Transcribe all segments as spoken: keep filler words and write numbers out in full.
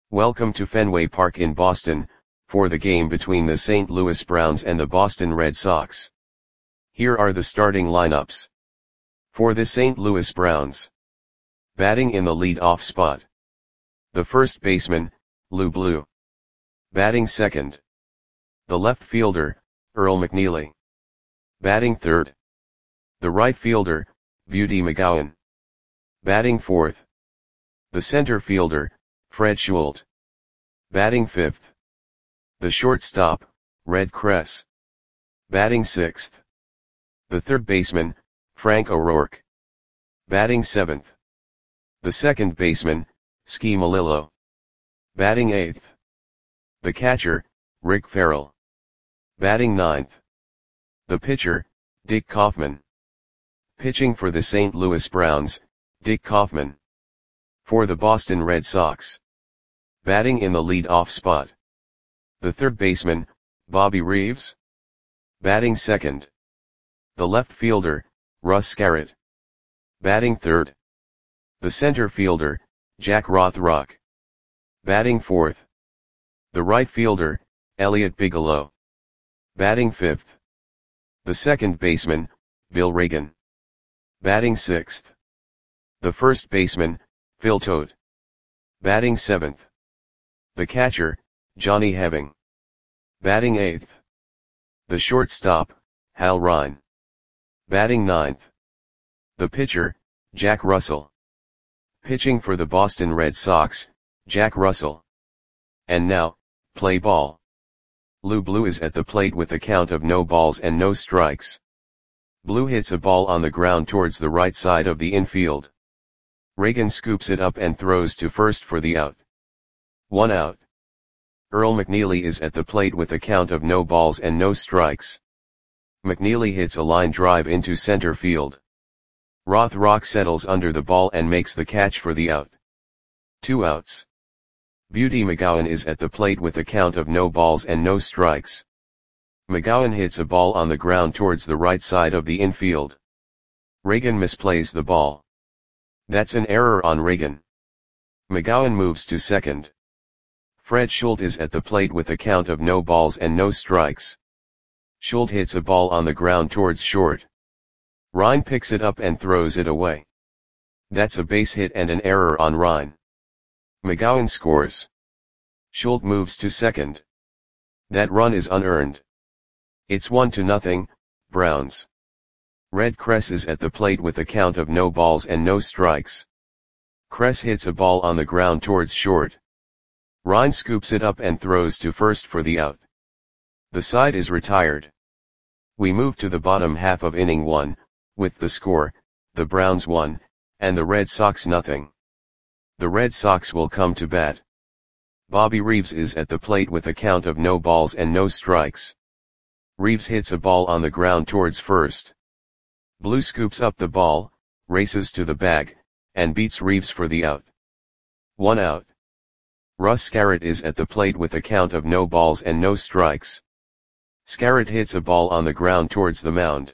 Welcome to Fenway Park in Boston, for the game between the Saint Louis Browns and the Boston Red Sox. Here are the starting lineups. For the Saint Louis Browns. Batting in the lead-off spot. The first baseman, Lou Blue. Batting second. The left fielder, Earl McNeely. Batting third. The right fielder, Beauty McGowan. Batting fourth. The center fielder, Fred Schult. Batting fifth. The shortstop, Red Kress. Batting sixth. The third baseman, Frank O'Rourke. Batting seventh. The second baseman, Ski Melillo. Batting eighth. The catcher, Rick Farrell. Batting ninth. The pitcher, Dick Kaufman. Pitching for the Saint Louis Browns, Dick Kaufman. For the Boston Red Sox. Batting in the lead-off spot. The third baseman, Bobby Reeves. Batting second. The left fielder, Russ Scarrett. Batting third. The center fielder, Jack Rothrock. Batting fourth. The right fielder, Elliot Bigelow. Batting fifth. The second baseman, Bill Reagan. Batting sixth. The first baseman, Phil Todt. Batting seventh. The catcher, Johnny Heving. Batting eighth. The shortstop, Hal Ryan. Batting ninth. The pitcher, Jack Russell. Pitching for the Boston Red Sox, Jack Russell. And now, play ball. Lou Blue is at the plate with a count of no balls and no strikes. Blue hits a ball on the ground towards the right side of the infield. Reagan scoops it up and throws to first for the out. One out. Earl McNeely is at the plate with a count of no balls and no strikes. McNeely hits a line drive into center field. Rothrock settles under the ball and makes the catch for the out. Two outs. Beauty McGowan is at the plate with a count of no balls and no strikes. McGowan hits a ball on the ground towards the right side of the infield. Reagan misplays the ball. That's an error on Reagan. McGowan moves to second. Fred Schult is at the plate with a count of no balls and no strikes. Schult hits a ball on the ground towards short. Ryan picks it up and throws it away. That's a base hit and an error on Ryan. McGowan scores. Schult moves to second. That run is unearned. It's one to nothing, Browns. Red Kress is at the plate with a count of no balls and no strikes. Kress hits a ball on the ground towards short. Ryan scoops it up and throws to first for the out. The side is retired. We move to the bottom half of inning one, with the score, the Browns one, and the Red Sox nothing. The Red Sox will come to bat. Bobby Reeves is at the plate with a count of no balls and no strikes. Reeves hits a ball on the ground towards first. Blue scoops up the ball, races to the bag, and beats Reeves for the out. One out. Russ Scarrett is at the plate with a count of no balls and no strikes. Scarrett hits a ball on the ground towards the mound.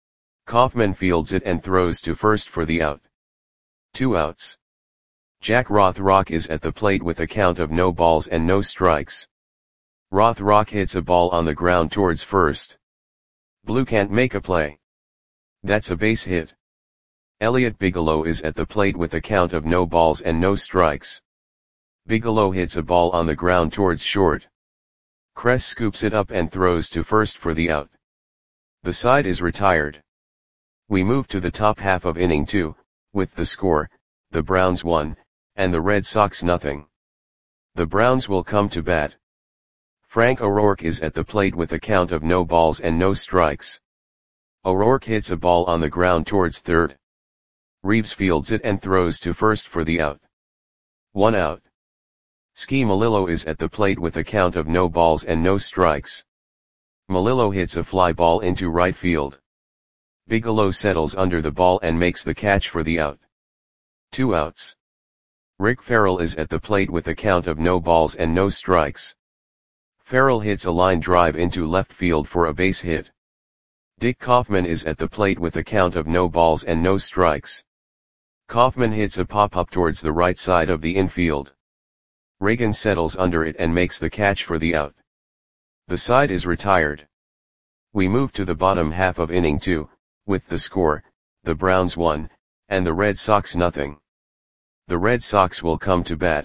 Kaufman fields it and throws to first for the out. Two outs. Jack Rothrock is at the plate with a count of no balls and no strikes. Rothrock hits a ball on the ground towards first. Blue can't make a play. That's a base hit. Elliot Bigelow is at the plate with a count of no balls and no strikes. Bigelow hits a ball on the ground towards short. Kress scoops it up and throws to first for the out. The side is retired. We move to the top half of inning two, with the score, the Browns one, and the Red Sox nothing. The Browns will come to bat. Frank O'Rourke is at the plate with a count of no balls and no strikes. O'Rourke hits a ball on the ground towards third. Reeves fields it and throws to first for the out. One out. Ski Melillo is at the plate with a count of no balls and no strikes. Melillo hits a fly ball into right field. Bigelow settles under the ball and makes the catch for the out. Two outs. Rick Farrell is at the plate with a count of no balls and no strikes. Farrell hits a line drive into left field for a base hit. Dick Kaufman is at the plate with a count of no balls and no strikes. Kaufman hits a pop-up towards the right side of the infield. Reagan settles under it and makes the catch for the out. The side is retired. We move to the bottom half of inning two, with the score, the Browns one, and the Red Sox nothing. The Red Sox will come to bat.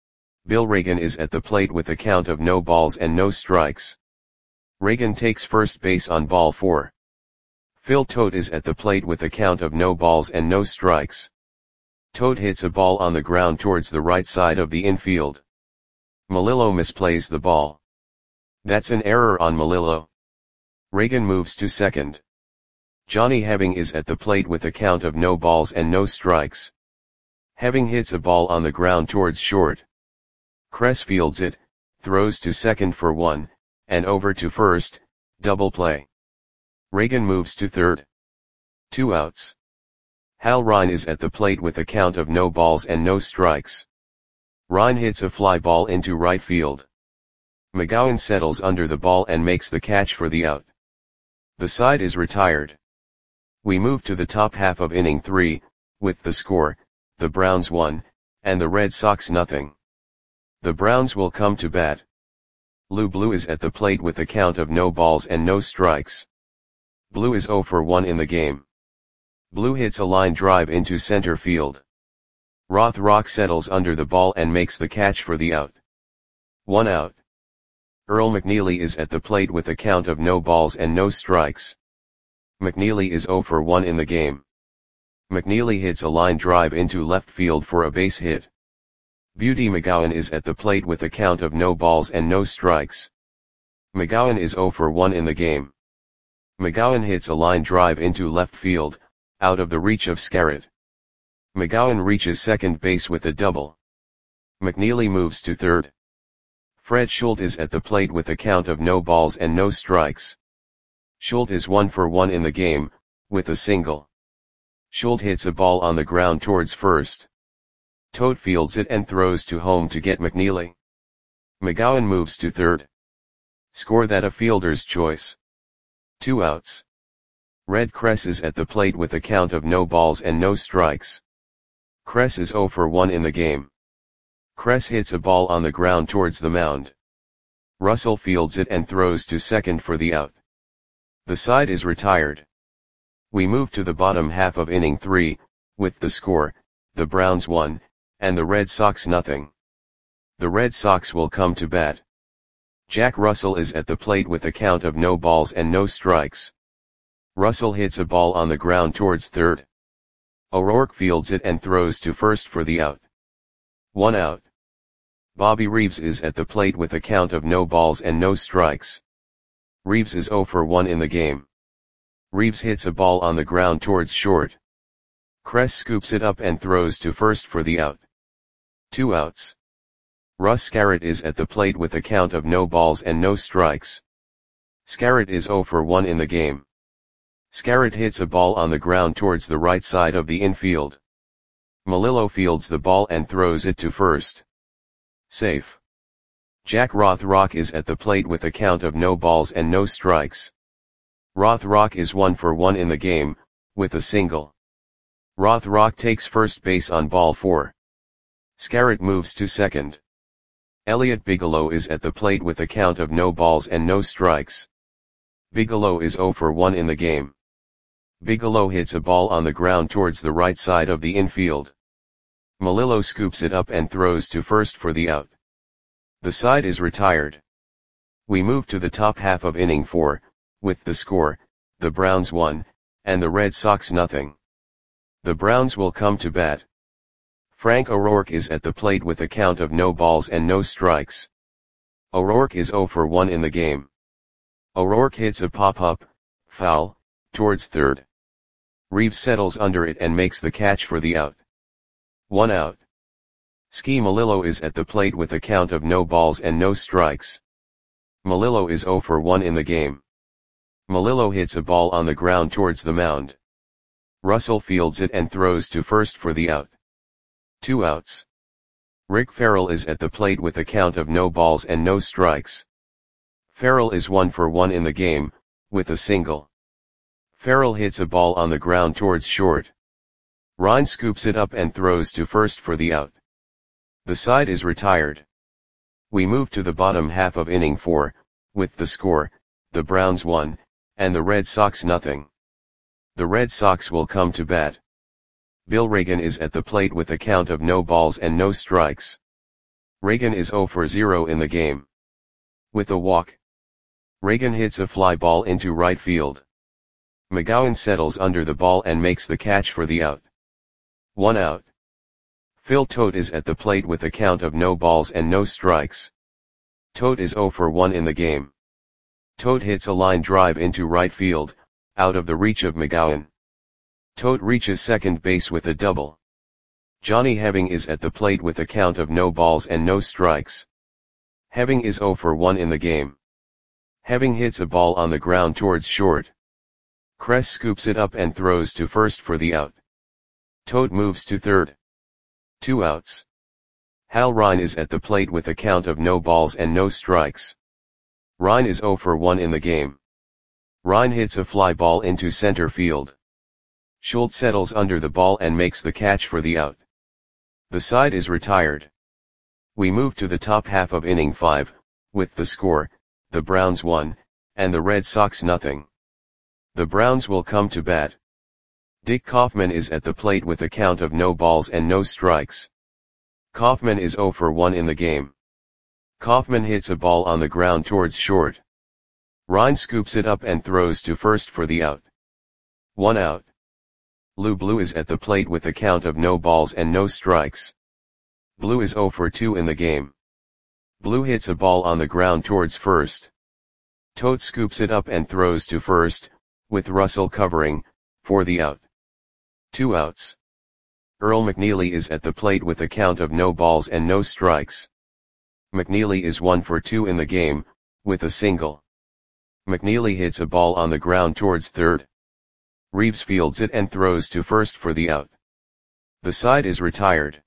Bill Reagan is at the plate with a count of no balls and no strikes. Reagan takes first base on ball four. Phil Todt is at the plate with a count of no balls and no strikes. Todt hits a ball on the ground towards the right side of the infield. Melillo misplays the ball. That's an error on Melillo. Reagan moves to second. Johnny Heving is at the plate with a count of no balls and no strikes. Heving hits a ball on the ground towards short. Kress fields it, throws to second for one, and over to first, double play. Reagan moves to third. Two outs. Hal Rine is at the plate with a count of no balls and no strikes. Rine hits a fly ball into right field. McGowan settles under the ball and makes the catch for the out. The side is retired. We move to the top half of inning three, with the score, the Browns one, and the Red Sox nothing. The Browns will come to bat. Lou Blue is at the plate with a count of no balls and no strikes. Blue is oh for one in the game. Blue hits a line drive into center field. Rothrock settles under the ball and makes the catch for the out. One out. Earl McNeely is at the plate with a count of no balls and no strikes. McNeely is oh for one in the game. McNeely hits a line drive into left field for a base hit. Beauty McGowan is at the plate with a count of no balls and no strikes. McGowan is oh for one in the game. McGowan hits a line drive into left field, out of the reach of Scarrett. McGowan reaches second base with a double. McNeely moves to third. Fred Schultz is at the plate with a count of no balls and no strikes. Schultz is one for one in the game, with a single. Schultz hits a ball on the ground towards first. Todt fields it and throws to home to get McNeely. McGowan moves to third. Score that a fielder's choice. Two outs. Red Kress is at the plate with a count of no balls and no strikes. Kress is oh for one in the game. Kress hits a ball on the ground towards the mound. Russell fields it and throws to second for the out. The side is retired. We move to the bottom half of inning three, with the score, the Browns one, and the Red Sox nothing. The Red Sox will come to bat. Jack Russell is at the plate with a count of no balls and no strikes. Russell hits a ball on the ground towards third. O'Rourke fields it and throws to first for the out. One out. Bobby Reeves is at the plate with a count of no balls and no strikes. Reeves is oh for one in the game. Reeves hits a ball on the ground towards short. Kress scoops it up and throws to first for the out. Two outs. Russ Scarrett is at the plate with a count of no balls and no strikes. Scarrett is oh for one in the game. Scarrett hits a ball on the ground towards the right side of the infield. Melillo fields the ball and throws it to first. Safe. Jack Rothrock is at the plate with a count of no balls and no strikes. Rothrock is one for one in the game, with a single. Rothrock takes first base on ball four. Scarrett moves to second. Elliot Bigelow is at the plate with a count of no balls and no strikes. Bigelow is oh for one in the game. Bigelow hits a ball on the ground towards the right side of the infield. Melillo scoops it up and throws to first for the out. The side is retired. We move to the top half of inning four, with the score, the Browns one, and the Red Sox nothing. The Browns will come to bat. Frank O'Rourke is at the plate with a count of no balls and no strikes. O'Rourke is oh for one in the game. O'Rourke hits a pop-up, foul, towards third. Reeves settles under it and makes the catch for the out. One out. Ski Melillo is at the plate with a count of no balls and no strikes. Melillo is oh for one in the game. Melillo hits a ball on the ground towards the mound. Russell fields it and throws to first for the out. Two outs. Rick Farrell is at the plate with a count of no balls and no strikes. Farrell is one for one in the game, with a single. Farrell hits a ball on the ground towards short. Rine scoops it up and throws to first for the out. The side is retired. We move to the bottom half of inning four, with the score, the Browns one, and the Red Sox nothing. The Red Sox will come to bat. Bill Reagan is at the plate with a count of no balls and no strikes. Reagan is zero for zero in the game. With a walk, Reagan hits a fly ball into right field. McGowan settles under the ball and makes the catch for the out. One out. Phil Tote is at the plate with a count of no balls and no strikes. Tote is zero for one in the game. Tote hits a line drive into right field, out of the reach of McGowan. Tote reaches second base with a double. Johnny Heving is at the plate with a count of no balls and no strikes. Heving is zero for one in the game. Heving hits a ball on the ground towards short. Kress scoops it up and throws to first for the out. Tote moves to third. Two outs. Hal Rine is at the plate with a count of no balls and no strikes. Rine is zero for one in the game. Rine hits a fly ball into center field. Schultz settles under the ball and makes the catch for the out. The side is retired. We move to the top half of inning five, with the score, the Browns one, and the Red Sox nothing. The Browns will come to bat. Dick Kaufman is at the plate with a count of no balls and no strikes. Kaufman is zero for one in the game. Kaufman hits a ball on the ground towards short. Rine scoops it up and throws to first for the out. One out. Lou Blue is at the plate with a count of no balls and no strikes. Blue is zero for two in the game. Blue hits a ball on the ground towards first. Tote scoops it up and throws to first, with Russell covering, for the out. Two outs. Earl McNeely is at the plate with a count of no balls and no strikes. McNeely is one for two in the game, with a single. McNeely hits a ball on the ground towards third. Reeves fields it and throws to first for the out. The side is retired.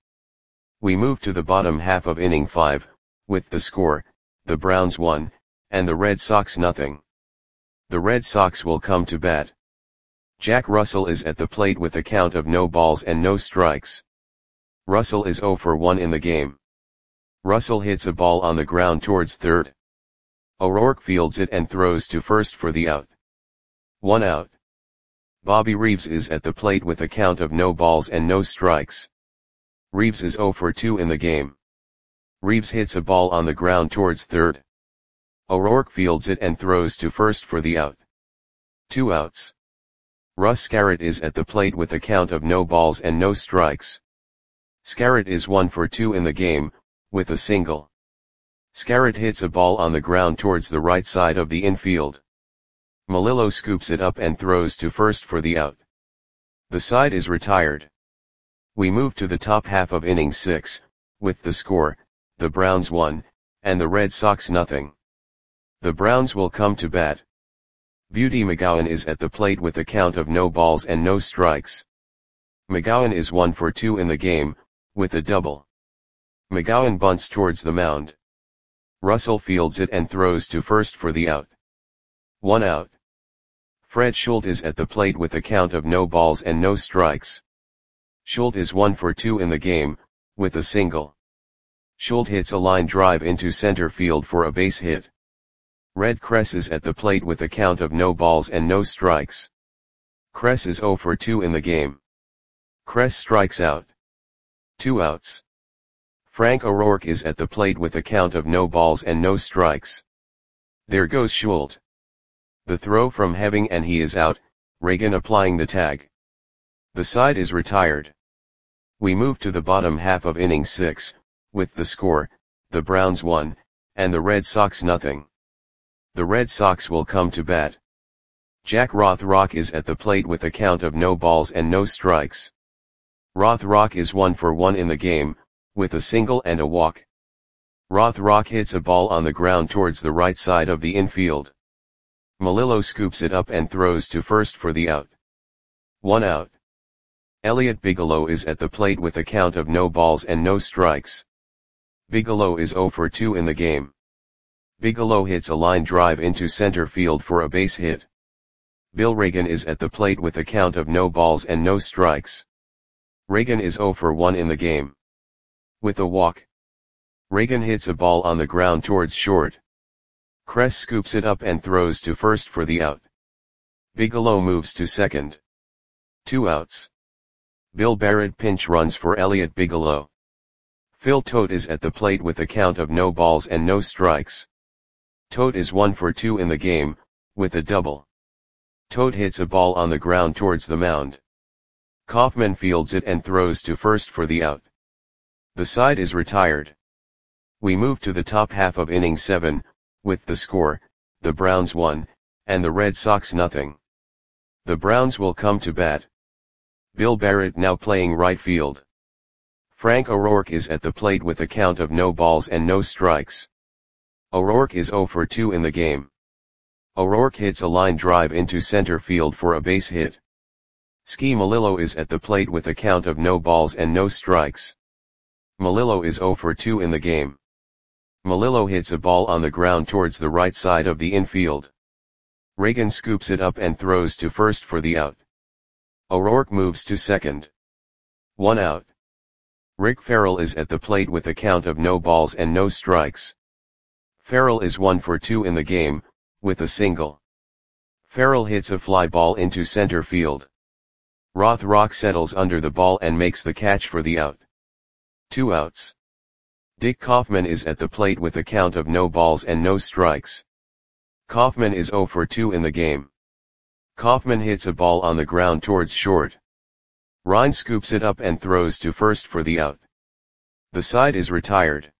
We move to the bottom half of inning five, with the score, the Browns one, and the Red Sox nothing. The Red Sox will come to bat. Jack Russell is at the plate with a count of no balls and no strikes. Russell is zero for one in the game. Russell hits a ball on the ground towards third. O'Rourke fields it and throws to first for the out. One out. Bobby Reeves is at the plate with a count of no balls and no strikes. Reeves is zero for two in the game. Reeves hits a ball on the ground towards third. O'Rourke fields it and throws to first for the out. Two outs. Russ Scarrett is at the plate with a count of no balls and no strikes. Scarrett is one for two in the game, with a single. Scarrett hits a ball on the ground towards the right side of the infield. Melillo scoops it up and throws to first for the out. The side is retired. We move to the top half of inning six, with the score, the Browns one, and the Red Sox nothing. The Browns will come to bat. Beauty McGowan is at the plate with a count of no balls and no strikes. McGowan is one for two in the game, with a double. McGowan bunts towards the mound. Russell fields it and throws to first for the out. One out. Fred Schultz is at the plate with a count of no balls and no strikes. Schultz is one for two in the game, with a single. Schultz hits a line drive into center field for a base hit. Red Kress is at the plate with a count of no balls and no strikes. Kress is zero for two in the game. Kress strikes out. Two outs. Frank O'Rourke is at the plate with a count of no balls and no strikes. There goes Schultz. The throw from Heving and he is out, Reagan applying the tag. The side is retired. We move to the bottom half of inning six, with the score, the Browns one, and the Red Sox nothing. The Red Sox will come to bat. Jack Rothrock is at the plate with a count of no balls and no strikes. Rothrock is one for one in the game, with a single and a walk. Rothrock hits a ball on the ground towards the right side of the infield. Melillo scoops it up and throws to first for the out. One out. Elliot Bigelow is at the plate with a count of no balls and no strikes. Bigelow is zero for two in the game. Bigelow hits a line drive into center field for a base hit. Bill Reagan is at the plate with a count of no balls and no strikes. Reagan is zero for one in the game. With a walk. Reagan hits a ball on the ground towards short. Kress scoops it up and throws to first for the out. Bigelow moves to second. Two outs. Bill Barrett pinch runs for Elliott Bigelow. Phil Tote is at the plate with a count of no balls and no strikes. Tote is one for two in the game, with a double. Tote hits a ball on the ground towards the mound. Kaufman fields it and throws to first for the out. The side is retired. We move to the top half of inning seven, with the score, the Browns one, and the Red Sox nothing. The Browns will come to bat. Bill Barrett now playing right field. Frank O'Rourke is at the plate with a count of no balls and no strikes. O'Rourke is zero for two in the game. O'Rourke hits a line drive into center field for a base hit. Ski Melillo is at the plate with a count of no balls and no strikes. Melillo is zero for two in the game. Melillo hits a ball on the ground towards the right side of the infield. Reagan scoops it up and throws to first for the out. O'Rourke moves to second. One out. Rick Farrell is at the plate with a count of no balls and no strikes. Farrell is one for two in the game, with a single. Farrell hits a fly ball into center field. Rothrock settles under the ball and makes the catch for the out. Two outs. Dick Kaufman is at the plate with a count of no balls and no strikes. Kaufman is zero for two in the game. Kaufman hits a ball on the ground towards short. Ryan scoops it up and throws to first for the out. The side is retired.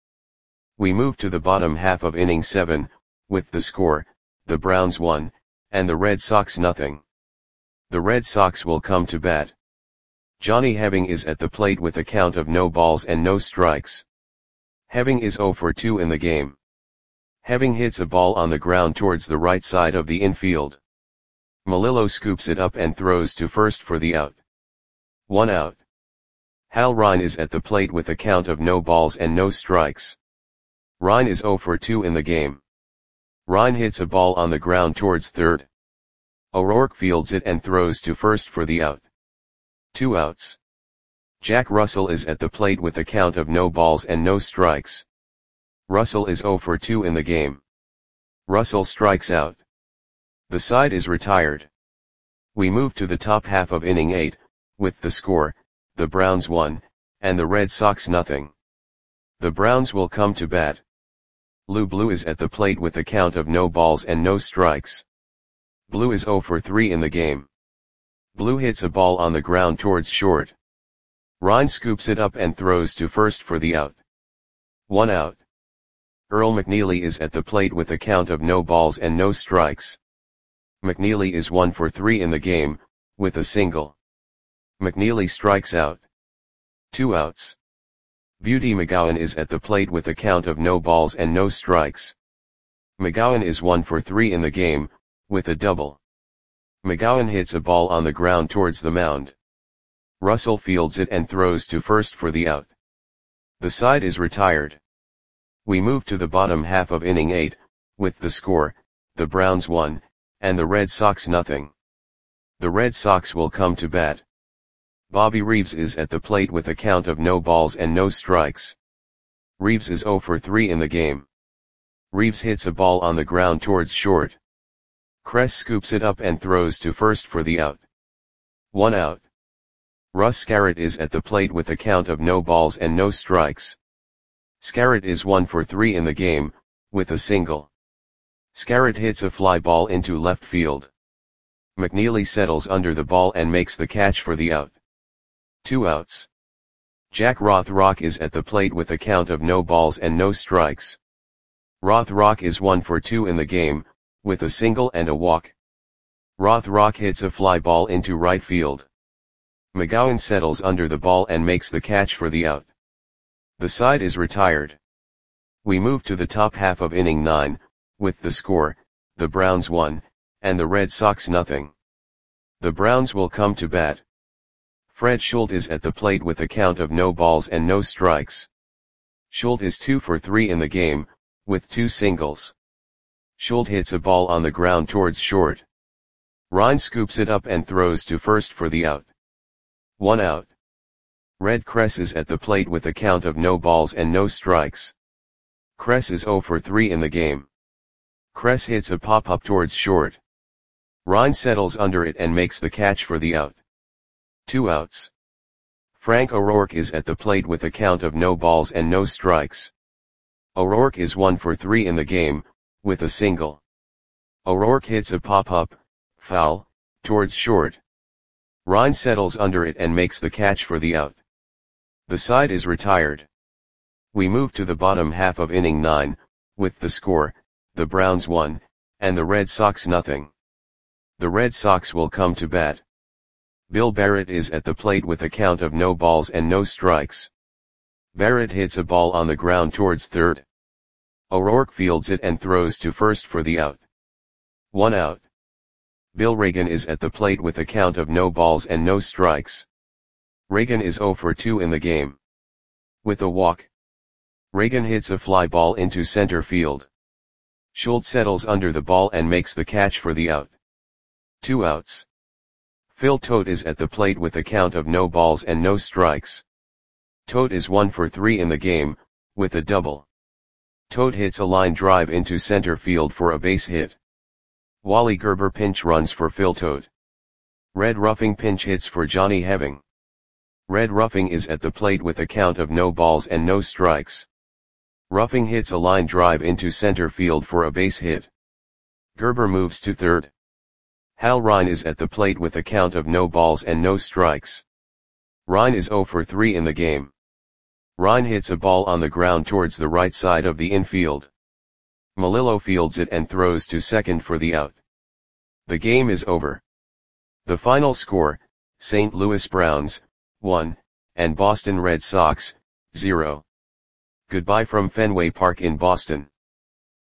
We move to the bottom half of inning seven, with the score, the Browns one, and the Red Sox nothing. The Red Sox will come to bat. Johnny Heving is at the plate with a count of no balls and no strikes. Heving is zero for two in the game. Heving hits a ball on the ground towards the right side of the infield. Melillo scoops it up and throws to first for the out. One out. Hal Rine is at the plate with a count of no balls and no strikes. Rine is zero for two in the game. Rine hits a ball on the ground towards third. O'Rourke fields it and throws to first for the out. Two outs. Jack Russell is at the plate with a count of no balls and no strikes. Russell is zero for two in the game. Russell strikes out. The side is retired. We move to the top half of inning eight, with the score, the Browns one, and the Red Sox nothing. The Browns will come to bat. Lou Blue is at the plate with a count of no balls and no strikes. Blue is zero for three in the game. Blue hits a ball on the ground towards short. Ryan scoops it up and throws to first for the out. One out. Earl McNeely is at the plate with a count of no balls and no strikes. McNeely is one for three in the game, with a single. McNeely strikes out. Two outs. Beauty McGowan is at the plate with a count of no balls and no strikes. McGowan is one for three in the game, with a double. McGowan hits a ball on the ground towards the mound. Russell fields it and throws to first for the out. The side is retired. We move to the bottom half of inning eight, with the score, the Browns one, and the Red Sox nothing. The Red Sox will come to bat. Bobby Reeves is at the plate with a count of no balls and no strikes. Reeves is zero for three in the game. Reeves hits a ball on the ground towards short. Kress scoops it up and throws to first for the out. One out. Russ Scarrett is at the plate with a count of no balls and no strikes. Scarrett is one for three in the game, with a single. Scarrett hits a fly ball into left field. McNeely settles under the ball and makes the catch for the out. Two outs. Jack Rothrock is at the plate with a count of no balls and no strikes. Rothrock is one for two in the game, with a single and a walk. Rothrock hits a fly ball into right field. McGowan settles under the ball and makes the catch for the out. The side is retired. We move to the top half of inning nine, with the score, the Browns one, and the Red Sox nothing. The Browns will come to bat. Fred Schultz is at the plate with a count of no balls and no strikes. Schultz is two for three in the game, with two singles. Schultz hits a ball on the ground towards short. Ryan scoops it up and throws to first for the out. One out. Red Kress is at the plate with a count of no balls and no strikes. Kress is zero for three in the game. Kress hits a pop-up towards short. Ryan settles under it and makes the catch for the out. Two outs. Frank O'Rourke is at the plate with a count of no balls and no strikes. O'Rourke is one for three in the game, with a single. O'Rourke hits a pop-up, foul, towards short. Ryan settles under it and makes the catch for the out. The side is retired. We move to the bottom half of inning nine, with the score, the Browns one, and the Red Sox nothing. The Red Sox will come to bat. Bill Barrett is at the plate with a count of no balls and no strikes. Barrett hits a ball on the ground towards third. O'Rourke fields it and throws to first for the out. One out. Bill Reagan is at the plate with a count of no balls and no strikes. Reagan is zero for two in the game. With a walk. Reagan hits a fly ball into center field. Schultz settles under the ball and makes the catch for the out. Two outs. Phil Tote is at the plate with a count of no balls and no strikes. Tote is one for three in the game, with a double. Tote hits a line drive into center field for a base hit. Wally Gerber pinch runs for Phil Tote. Red Ruffing pinch hits for Johnny Heving. Red Ruffing is at the plate with a count of no balls and no strikes. Ruffing hits a line drive into center field for a base hit. Gerber moves to third. Hal Rine is at the plate with a count of no balls and no strikes. Rine is zero for three in the game. Rine hits a ball on the ground towards the right side of the infield. Melillo fields it and throws to second for the out. The game is over. The final score, Saint Louis Browns, one, and Boston Red Sox, zero. Goodbye from Fenway Park in Boston.